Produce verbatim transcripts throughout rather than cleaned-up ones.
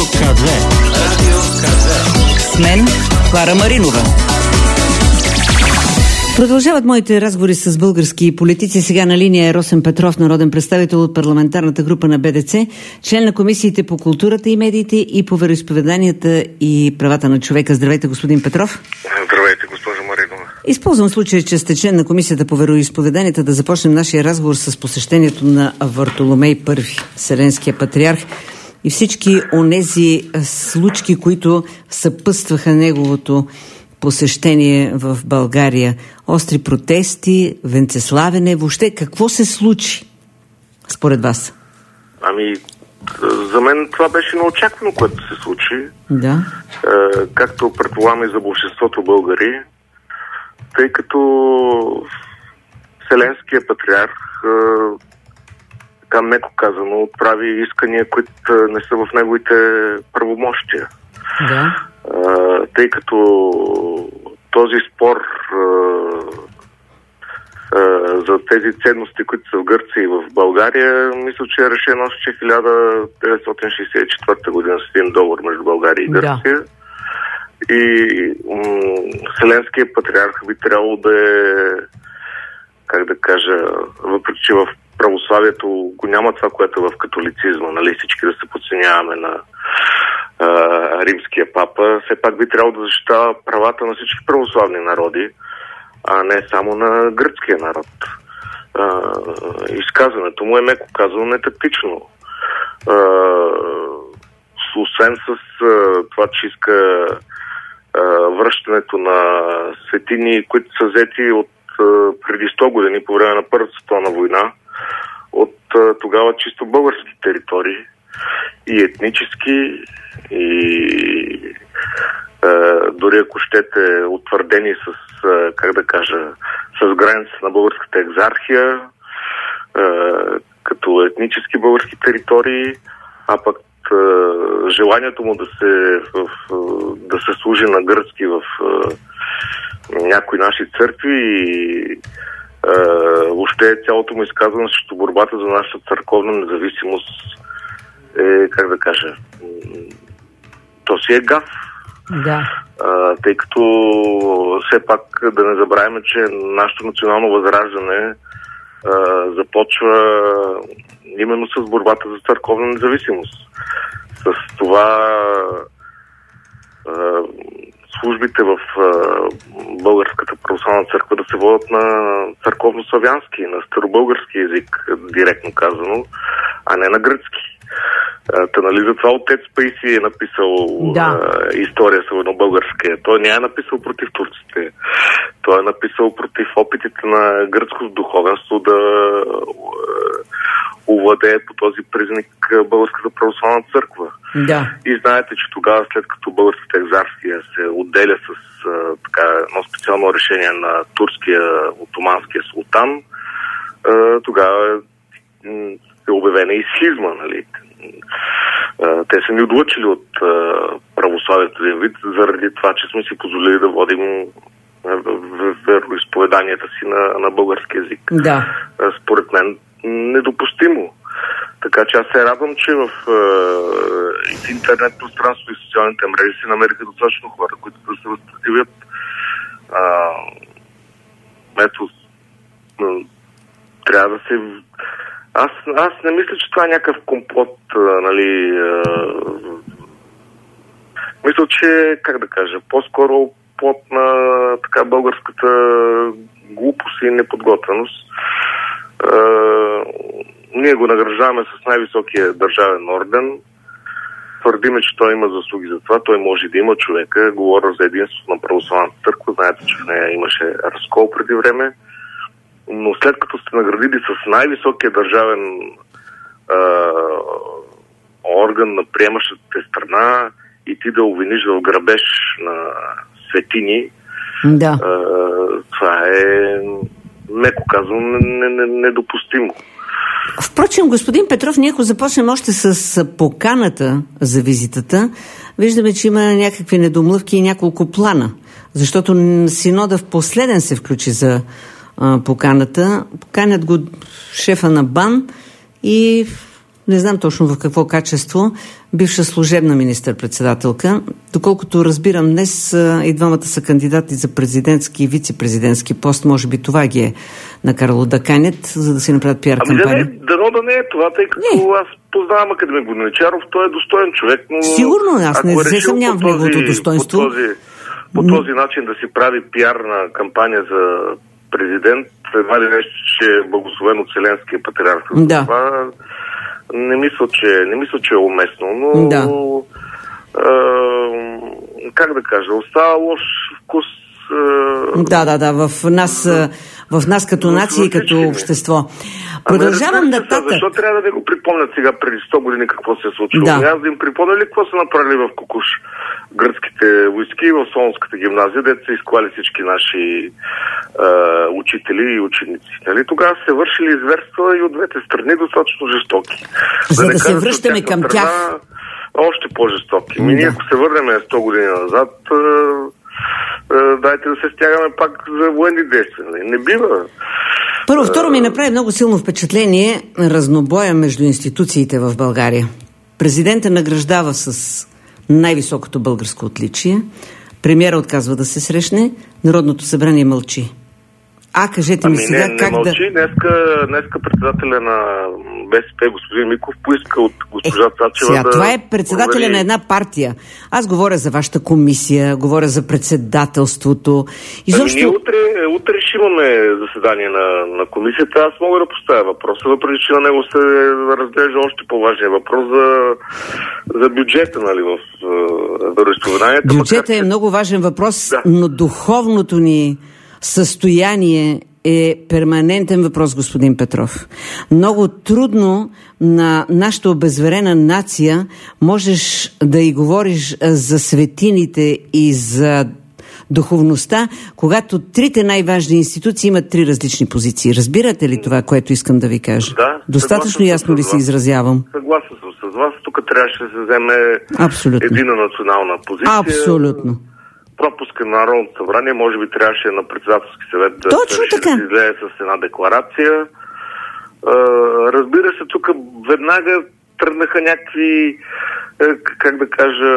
ка две. Радио ка две. С мен Клара Маринова. Продължават моите разговори с български политици. Сега на линия е Росен Петров, народен представител от парламентарната група на Б Д Ц, член на комисиите по културата и медиите и по вероизповеданията и правата на човека. Здравейте, господин Петров. Здравейте, госпожо Маринова. Използвам случая, че сте член на комисията по вероизповеданията, да започнем нашия разговор с посещението на Вартоломей Първи, Вселенския патриарх, и всички онези случки, които съпътстваха неговото посещение в България. Остри протести, венцеславене, въобще какво се случи според вас? Ами, за мен това беше неочаквано, което се случи. Да. Е, както предполагам и за большинството българи, тъй като Вселенския патриарх, е, така меко казано, отправи искания, които не са в неговите правомощия. Да. Uh, тъй като този спор uh, uh, за тези ценности, които са в Гърция и в България, мисля, че е решено още хиляда деветстотин шейсет и четвърта година с един договор между България и Гърция. Да. И м- Вселенския патриарх би трябвало да е, как да кажа, въпреки че в православието го няма това, което е в католицизма, нали, всички да се подценяваме на римския папа, все пак би трябвало да защитава правата на всички православни народи, а не само на гръцкия народ. А, изказването му е, меко казано, нетактично. А, освен с а, това, че иска а, връщането на светини, които са взети от а, преди сто години, по време на Първата световна война, от а, тогава чисто български територии, и етнически, и е, дори ако щете утвърдени с, е, как да кажа, с граница на българската екзархия, е, като етнически български територии, а пък е, желанието му да се, в, да се служи на гръцки в е, някои наши църкви и е, въобще цялото му изказване срещу борбата за нашата църковна независимост е, как да кажа, то си е гаф. Да. А, тъй като все пак да не забравяме, че нашето национално възраждане а, започва именно с борбата за църковна независимост. С това а, службите в а, Българската православна църква да се водят на църковно-славянски, на старобългарски език, директно казано, а не на гръцки. Та, нали, затова отец Паисий е написал да. а, история съвърно-българска. Той не е написал против турците. Той е написал против опитите на гръцкото духовенство да овладее по този признак Българската православна църква. Да. И знаете, че тогава, след като българската екзархия се отделя с а, така, едно специално решение на турския отоманския султан, а, тогава е обявена и схизма, нали? Те са ни отлъчили от православието един вид, заради това, че сме си позволили да водим вероизповеданията си на, на български език. Да. Според мен недопустимо. Така че аз се радвам, че в, в интернет пространството и социалните мрежи се намериха достатъчно хора, които да се възпротивят. Ето, трябва да се... Аз, аз не мисля, че това е някакъв комплот, нали... А... Мисля, че, как да кажа, по-скоро плод на така българската глупост и неподготвеност. А... Ние го награждаваме с най-високия държавен орден. Твърдиме, че той има заслуги за това. Той може да има човека. Говоря за единството на православната църква. Знаете, че в нея имаше разкол преди време. Но след като сте наградили с най-високия държавен а, орган на приемащата страна и ти да обвиниш в грабеж на светини, да. а, това е, меко казвам, недопустимо. Впрочем, господин Петров, ние ако започнем още с поканата за визитата, виждаме, че има някакви недомлъвки и няколко плана. Защото синода в последен се включи за а, поканата. Поканят го шефа на БАН и не знам точно в какво качество, бивша служебна министър-председателка. Доколкото разбирам, днес и двамата са кандидати за президентски и вице-президентски пост. Може би това ги е накарало да канят, за да си направят пиар кампания. Ами да не, дано да не е това, тъй като не. Аз познавам академик Воденичаров, той е достоен човек, но... Сигурно, аз не се съмнявам в неговото достоинство. По този, по този начин да си прави пиарна кампания за президент, едва ли нещо, че е благословен от Вселенския патриарх. Да. Това не мисля, че, не мисля, че е уместно, но да. а, как да кажа, остава лош вкус. А, да, да, да, в нас, в нас като нация и като общество. Продължавам нататък. Защо трябва да ви го припомнят сега преди сто години какво се е случило? Да. Аз да им припомня ли какво са направили в Кукуш гръцките войски и в Солунската гимназия, дето са изклали всички наши е, учители и ученици. Нали? Тогава се вършили зверства и от двете страни достатъчно жестоки. За да, да се връщаме към страна, тях. Още по-жестоки. Да. Ми ние, ако се върнем сто години назад, е, е, дайте да се стягаме пак за военни действия. Не бива. Първо, второ ми направи много силно впечатление разнобоя между институциите в България. Президента награждава с най-високото българско отличие, премиера отказва да се срещне, Народното събрание мълчи. А, кажете ми ами сега не, как не мълчи. да... Днеска, днеска председателя на БСП, господин Миков, поиска от госпожа е, Цачева сега, да... Това е председателя провери... на една партия. Аз говоря за вашата комисия, говоря за председателството. Изобщо... Ами ние утре, утре ще имаме заседание на, на комисията. Аз мога да поставя въпроса, въпреки че на него се разглежда още по-важния въпрос за, за бюджета, нали, в вероизповеданията. Бюджета е много важен въпрос, да. Но духовното ни състояние е перманентен въпрос, господин Петров. Много трудно на нашата обезверена нация можеш да й говориш за светините и за духовността, когато трите най-важни институции имат три различни позиции. Разбирате ли това, което искам да ви кажа? Да. Достатъчно ясно ли се изразявам? Съгласен съм с вас. Тук трябваше да се вземе Абсолютно. единна национална позиция. Абсолютно. Пропуска на Народното събрание, може би трябваше на председателски съвет да, Точно така. да се излезе с една декларация. А, разбира се, тук веднага тръгнаха някакви, как да кажа,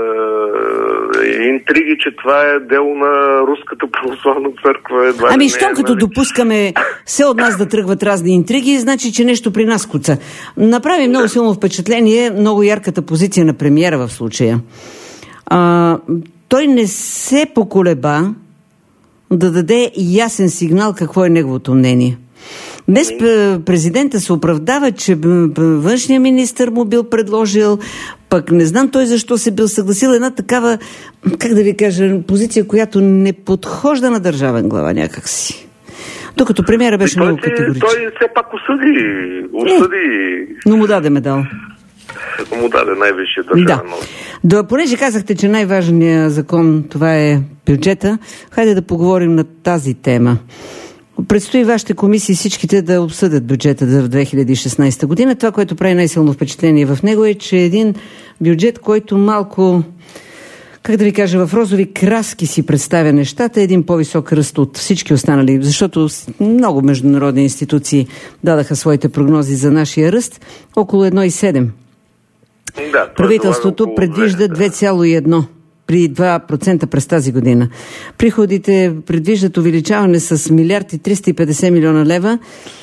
интриги, че това е дело на Руската православна църква. Едва ами, не, щом не, като нали? допускаме все от нас да тръгват разни интриги, значи, че нещо при нас куца. Направи много силно впечатление, много ярката позиция на премиера в случая. А, той не се поколеба да даде ясен сигнал какво е неговото мнение. Днес президента се оправдава, че външния министър му бил предложил, пък не знам той защо се бил съгласил, една такава, как да ви кажа, позиция, която не подхожда на държавен глава някакси. Докато премиера беше много категоричен. Той все пак осъди. осъди. Е, но му даде медал. му даде най-висшия държавен. Да. Да, понеже казахте, че най-важният закон това е бюджета, хайде да поговорим на тази тема. Предстои вашите комисии всичките да обсъдят бюджета за две хиляди и шестнадесета година. Това, което прави най-силно впечатление в него е, че един бюджет, който малко, как да ви кажа, в розови краски си представя нещата, е един по-висок ръст от всички останали, защото много международни институции дадаха своите прогнози за нашия ръст, около едно цяло и седем. Да, правителството предвижда две цяло и едно при два процента през тази година. Приходите предвиждат увеличаване с милиард и триста и петдесет милиона лева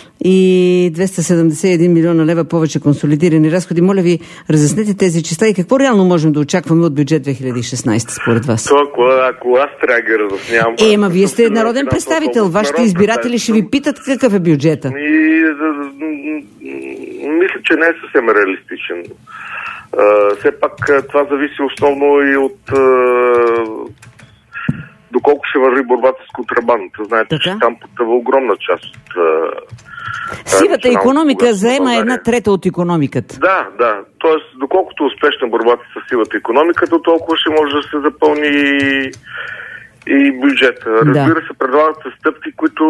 и двеста седемдесет и един милиона лева повече консолидирани разходи. Моля ви, разяснете тези числа и какво реално можем да очакваме от бюджет две хиляди и шестнадесета според вас? То, ако, ако аз трябва да ги разяснявам... Е, ма вие сте народен представител. Вашите избиратели ще ви питат какъв е бюджета. И, мисля, че не е съвсем реалистичен. Uh, все пак това зависи основно и от uh, доколко ще върви борбата с контрабандата. Знаете, така? Че там потъва огромна част от uh, сивата икономика заема една трета от икономиката. Да, да. Тоест, доколкото успешна борбата с сивата икономика, то толкова ще може да се запълни и, и бюджета. Разбира да. се, предлагат се стъпки, които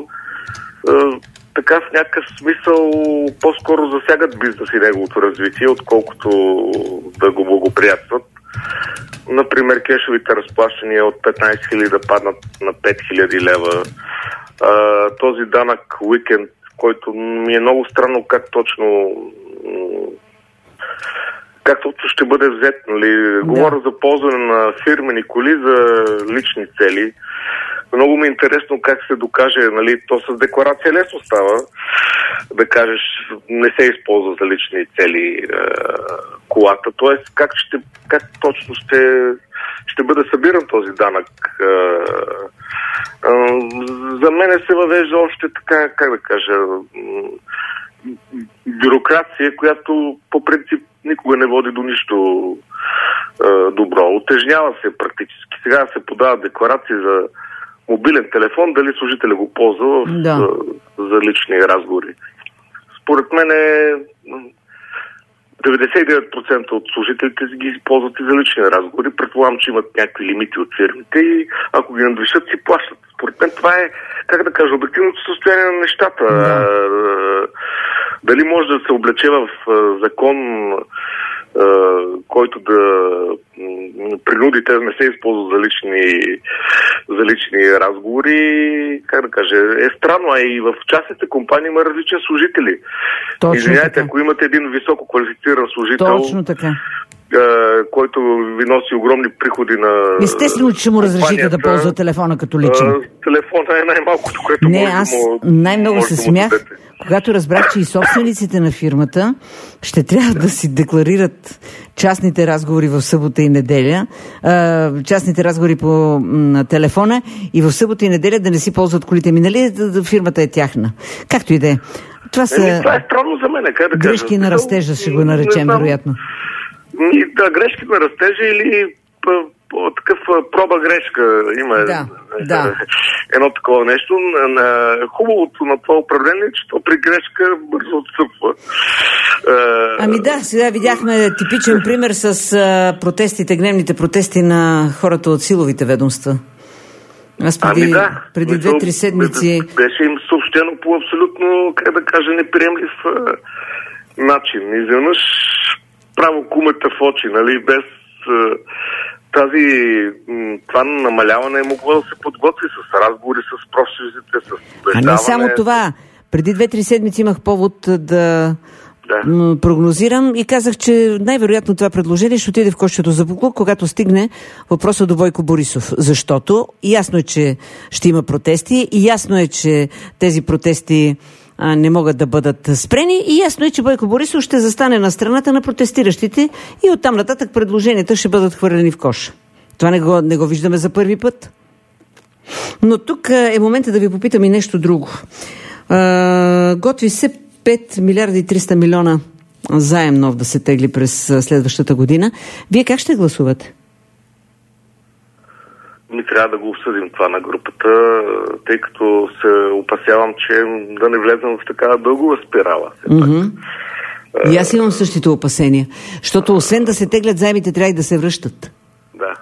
uh, така в някакъв смисъл по-скоро засягат бизнес и неговото развитие, отколкото да го благоприятстват. Например, кешовите разплащания от петнадесет хиляди да паднат на пет хиляди лева. А, този данък уикенд, който ми е много странно как точно как точно ще бъде взет, нали? Да. Говоря за ползване на фирмени коли за лични цели. Много ми е интересно как се докаже, нали, то с декларация лесно става, да кажеш, не се използва за лични цели е, колата. Тоест, как, ще, как точно ще, ще бъде събиран този данък. Е, е, за мен се въвежда още така, как да кажа, бюрокрация, която по принцип никога не води до нищо е, добро. Отежнява се практически. Сега се подава декларации за мобилен телефон, дали служителя го ползва да. за, за лични разговори. Според мен е деветдесет и девет процента от служителите ги използват и за лични разговори. Предполагам, че имат някакви лимити от фирмите и ако ги надвишат, си плащат. Според мен това е, как да кажа, обективното състояние на нещата. Да. Дали може да се облече в закон, който да принуди те да не се използват за лични, за лични разговори, как да кажа, е странно, а и в частните компании има различни служители. Точно Извиняйте, така. Ако имате един високо квалифициран служител, точно така, който ви носи огромни приходи на естествено, че ще му разрешите да ползва телефона като личен. Телефона е най-малкото, което не, може аз да му най-много се смях, когато разбрах, че и собствениците на фирмата ще трябва да си декларират частните разговори в събота и неделя, частните разговори по на телефона и в събота и неделя да не си ползват колите ми. Нали, фирмата е тяхна. Както и да е. Това са е, това е странно за мен, как да кажа. Грешки на растежа, ще го наречем, вероятно. Да, грешки на растежа или такъв проба грешка има. Да, да. Едно такова нещо. Хубавото на това управление, че то при грешка бързо отстъпва. Ами да, сега видяхме типичен пример с протестите, гневните протести на хората от силовите ведомства. Аз преди, ами да, преди две-три седмици... Беше им съобщено по абсолютно, как да кажа, неприемлив начин. Изведнъж право кумата в очи, нали, без тази, това намаляване е могло да се подготви с разговори с профсъюзите, с убеждаване. А не само това. Преди две-три седмици имах повод да, да прогнозирам и казах, че най-вероятно това предложение ще отиде в кошчето за буклук, когато стигне въпроса до Бойко Борисов. Защото ясно е, че ще има протести и ясно е, че тези протести а, не могат да бъдат спрени и ясно е, че Бойко Борисов ще застане на страната на протестиращите и оттам нататък предложенията ще бъдат хвърлени в коша. Това не го, не го виждаме за първи път. Но тук е момента да ви попитам и нещо друго. А, готви се пет милиарда и триста милиона заем нов да се тегли през следващата година. Вие как ще гласувате? Ми трябва да го обсъдим това на групата, тъй като се опасявам, че да не влезем в такава дългова спирала. Mm-hmm. И аз имам същите опасения, защото освен да се теглят заемите, трябва и да се връщат. Да.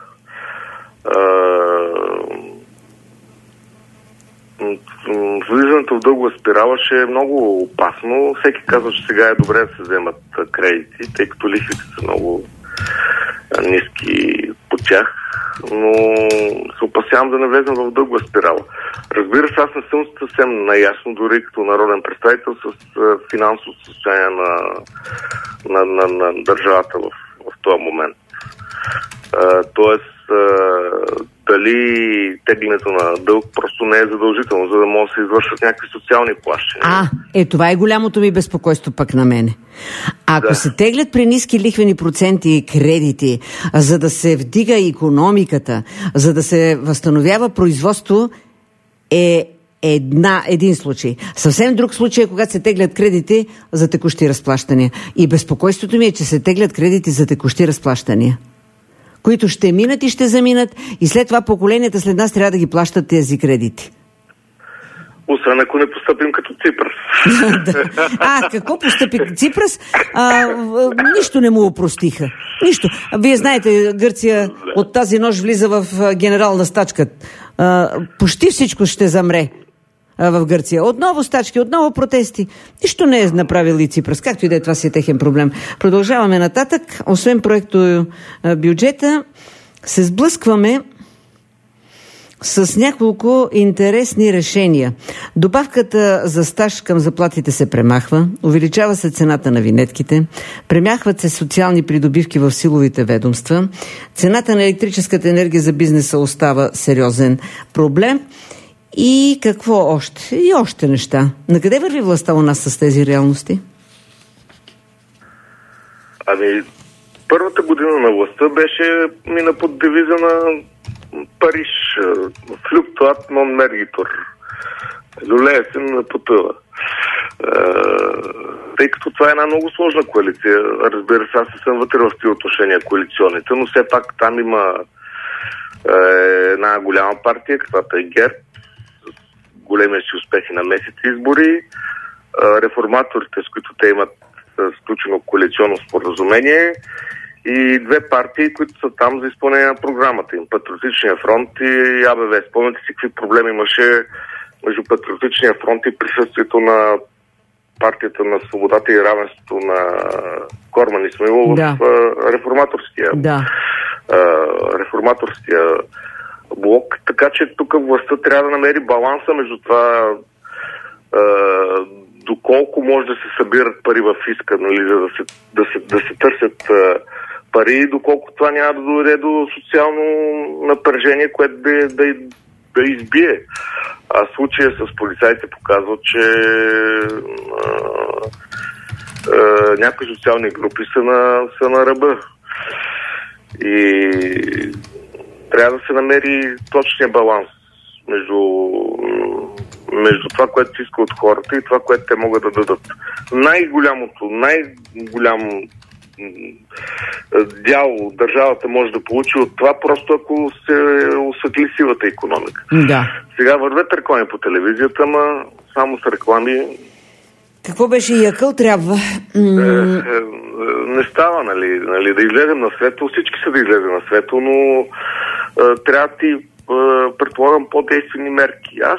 Влизането в дълга спирала ще е много опасно. Всеки казва, че сега е добре да се вземат кредити, тъй като лихвите са много ниски по тях, но се опасявам да не влезем в дълга спирала. Разбира се, аз не съм съвсем наясно, дори като народен представител, с финансовото състояние на, на, на, на държавата в, в този момент. А, тоест, а, дали теглянето на дълг просто не е задължително, за да може да се извършват някакви социални плащания. А, е, това е голямото ми безпокойство пък на мене. Ако да. се теглят при ниски лихвени проценти и кредити, за да се вдига икономиката, за да се възстановява производство, е една, един случай. Съвсем друг случай е, когато се теглят кредити за текущи разплащания. И безпокойството ми е, че се теглят кредити за текущи разплащания, които ще минат и ще заминат и след това поколенията след нас трябва да ги плащат тези кредити. Освен ако не постъпим като Ципрас. А, какво постъпи Ципрас? А, нищо не му опростиха. Нищо. Вие знаете, Гърция от тази нощ влиза в генерална стачка. А, почти всичко ще замре в Гърция. Отново стачки, отново протести. Нищо не е направил и Ципрас. Както и да е, това си е техен проблем. Продължаваме нататък. Освен проекто бюджета, се сблъскваме с няколко интересни решения. Добавката за стаж към заплатите се премахва, увеличава се цената на винетките, премахват се социални придобивки в силовите ведомства, цената на електрическата енергия за бизнеса остава сериозен проблем. И какво още? И още неща. Накъде върви властта у нас с тези реалности? Ами, първата година на властта беше мина под девиза на Париж. Флюктуат нон мергитор. Люлея се не потъва. Тъй като това е една много сложна коалиция. Разбира се, аз не съм вътре в тези отношения коалиционните, но все пак там има една голяма партия, каквато е ГЕРБ, големия си успехи на месец избори, реформаторите, с които те имат сключено коалиционно споразумение и две партии, които са там за изпълнение на програмата им. Патриотичния фронт и А Б В. Спомняте си какви проблеми имаше между Патриотичния фронт и присъствието на партията на свободата и равенството на Корман Исмаилов да. в реформаторския, да. реформаторския блок. Така че тук властта трябва да намери баланса между това доколко може да се събират пари в фиска, нали, да, се, да, се, да се търсят а, пари и доколко това няма да доведе до социално напрежение, което да, да, да избие. А случая с полицайите показва, че а, а, някои социални групи са на, са на ръба. И трябва да се намери точния баланс между между това, което се иска от хората и това, което те могат да дадат. Най-голямото, най-голям дял държавата може да получи от това, просто ако се осветли сивата икономика. Да. Сега вървят реклами по телевизията, ама само с реклами. Какво беше и акъл трябва? Е, е, не става, нали, нали, да излезем на светло. Всички са да излезем на светло, но е, трябва да ти предполагам по-действени мерки. Аз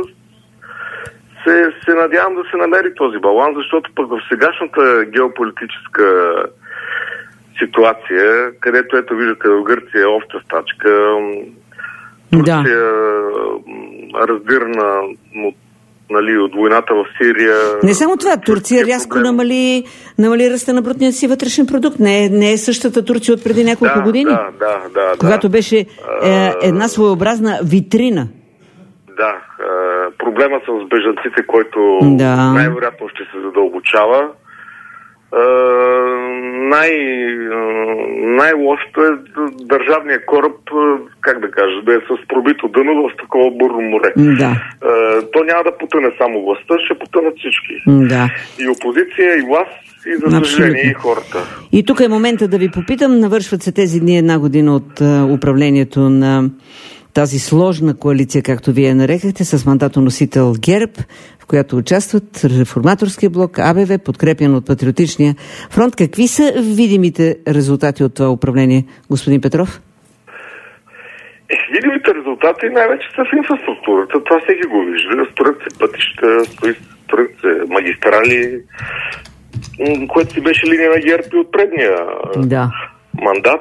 се, се надявам да се намери този баланс, защото пък в сегашната геополитическа ситуация, където ето виждате в Гърция е обща стачка, Турция да. раздирна от, нали, от войната в Сирия. Не само това, Турция рязко проблем. намали, намали ръста на брутния си вътрешен продукт. Не е, не е същата Турция от преди няколко да, години. Да, да, да. Когато да. беше е, една своеобразна витрина. Да, е, проблема с бежанците, който да. най-вероятно ще се задълбочава. Е, най, най-лошото е държавния кораб, как да кажа, да е с пробито дъно в такова бурно море. Да. Е, то няма да потъне само властта, ще потънат всички. Да. И опозиция, и власт, и за съжаление и хората. И тук е момента да ви попитам, навършват се тези дни една година от uh, управлението на тази сложна коалиция, както вие нарекахте, с мандатоносител ГЕРБ, в която участват Реформаторския блок, А Б В, подкрепен от Патриотичния фронт. Какви са видимите резултати от това управление, господин Петров? Е, видимите резултати най-вече са в инфраструктурата. Това всеки го вижда. Строят се пътища, строят се магистрали, което си беше линия на ГЕРБ и от предния да. мандат.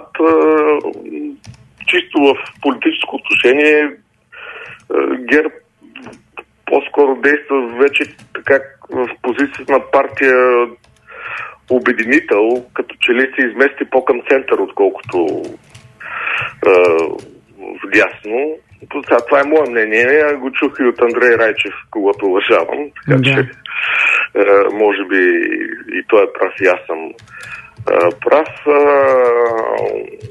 Чисто в политическо отношение ГЕРБ по-скоро действа вече така в позицията на партия обединител, като че ли се измести по-към център, отколкото е, вдясно. Това е мое мнение. Го чух и от Андрей Райчев, когото уважавам. Така да. че е, може би и той е прав, и аз съм е, прав. Е,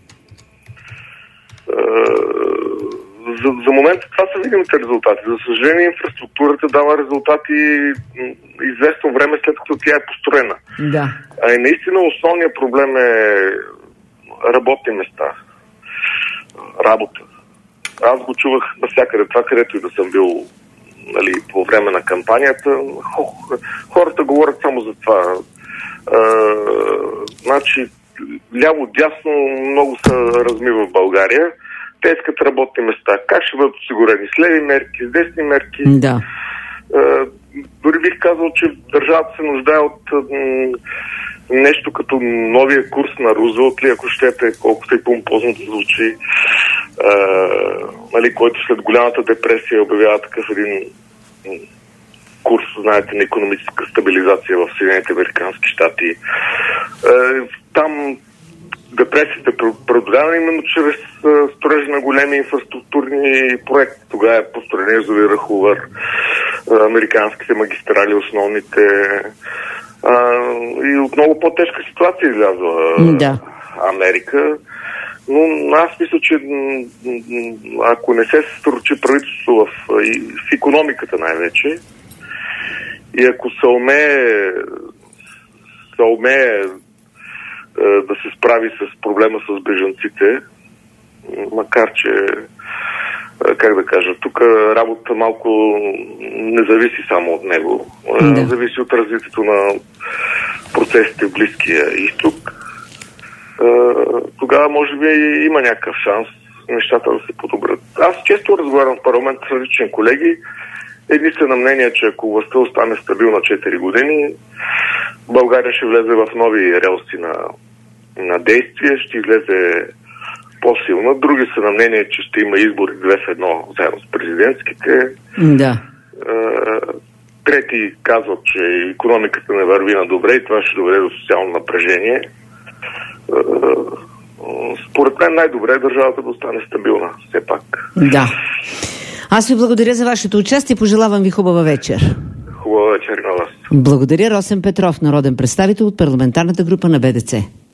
За, за момента това са видимите резултати. За съжаление, инфраструктурата дава резултати известно време след като тя е построена. Да. А и наистина основният проблем е работни места. Работа. Аз го чувах навсякъде това, където и да съм бил, нали, по време на кампанията. Хората говорят само за това. А, значи, ляво-дясно много са разми в България. Те искат работни места. Как ще бъдат осигурени? С леви мерки, с десни мерки? Да. Е, дори бих казал, че държавата се нуждае от м- нещо като новия курс на Рузвелт, ли, ако щете, колкото и помпозно да звучи. а, нали, който след голямата депресия обявява такъв един курс, знаете, на икономическа стабилизация в Съединените американски щати. Там депресията е преодоляна именно чрез строежа на големи инфраструктурни проекти. Тогава е построен язовира Хувър, американските магистрали, основните. И от много по-тежка ситуация излязла да. Америка. Но аз мисля, че ако не се съсредоточи правителство в, в икономиката най-вече, и ако се умее, се умее да се справи с проблема с бежанците, макар че, как да кажа, тук работа малко не зависи само от него. Да. Зависи от развитието на процесите в Близкия изток. Тогава може би има някакъв шанс нещата да се подобрят. Аз често разговарям в парламент с различни колеги. Едни са на мнение, че ако властта остане стабилна четири години, България ще влезе в нови релси на, на действие, ще излезе по-силна. Други са на мнение, че ще има избори две в едно заедно с президентските. Да. Трети казват, че икономиката не върви на добре и това ще доведе до социално напрежение. Според мен най-добре е държавата да остане стабилна, все пак. Да. Аз ви благодаря за вашето участие и пожелавам ви хубава вечер. Хубава вечер на вас. Благодаря. Росен Петров, народен представител от парламентарната група на Б Д Ц.